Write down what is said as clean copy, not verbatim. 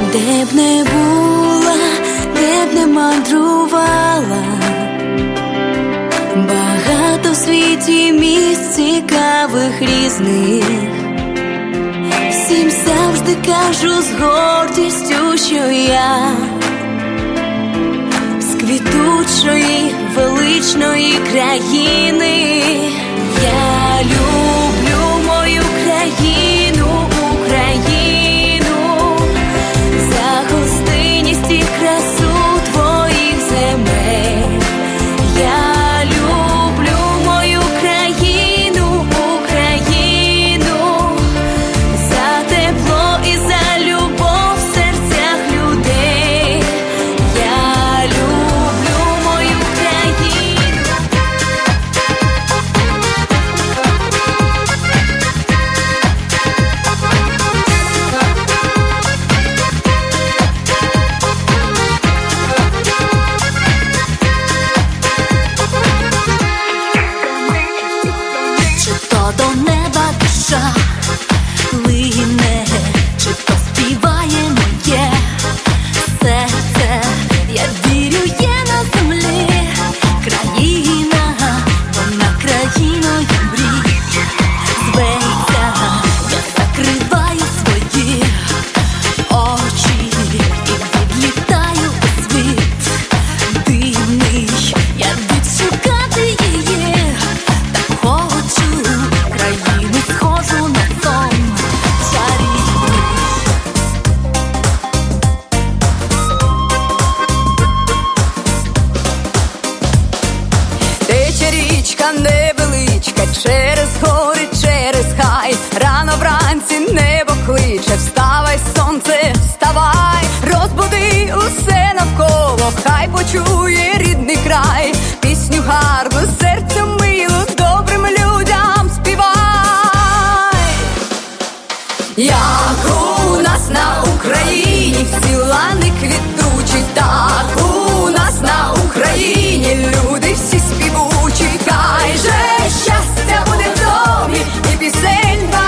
Де б не була, де б не мандрувала, багато в світі місць цікавих різних. Всім завжди кажу з гордістю, що я з квітучої, величної країни. Я люблю мою країну, Україну, за гостинність і красу твоїх земель. Я люблю мою країну, Україну, за тепло і за любов в серцях людей. Я люблю мою країну. Чи то до неба душа лине, чи то співає моє серце. Я вірю, є на землі країна, вона країною мрій зветься. Я закриваю свої очі і відлітаю у світ дивний. Я відшукати її так хочу, країну схожу на сон чарівний. Тече річка невеличка, через гори, через хай. Рано вранці небо кличе, вставай, сонце, вставай. Розбуди усе навколо, хай почує рідний край. Пісню гарну, серцю милу, добрим людям співай. Як у нас на Україні всі лани квітучі, так у нас на Україні люди всі співучі. Хай же щастя буде в домі і пісень